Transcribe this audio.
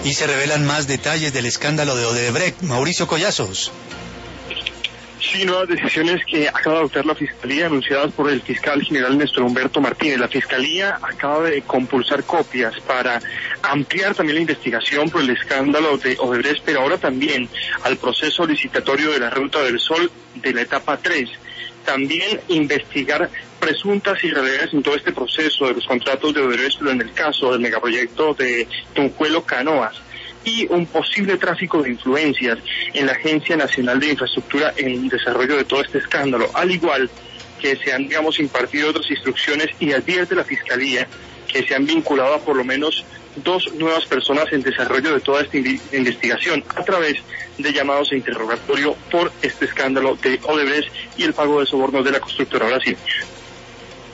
Y se revelan más detalles del escándalo de Odebrecht. Mauricio Collazos. Sí, nuevas decisiones que acaba de adoptar la Fiscalía, anunciadas por el fiscal general Néstor Humberto Martínez. La Fiscalía acaba de compulsar copias para ampliar también la investigación por el escándalo de Odebrecht, pero ahora también al proceso licitatorio de la Ruta del Sol de la etapa 3. También investigar presuntas irregularidades en todo este proceso de los contratos de Odebrecht, pero en el caso del megaproyecto de Tunjuelo Canoas, y un posible tráfico de influencias en la Agencia Nacional de Infraestructura en el desarrollo de todo este escándalo, al igual que se han, impartido otras instrucciones y advierte la Fiscalía que se han vinculado a por lo menos 2 nuevas personas en desarrollo de toda esta investigación a través de llamados e interrogatorio por este escándalo de Odebrecht y el pago de sobornos de la constructora. Ahora sí.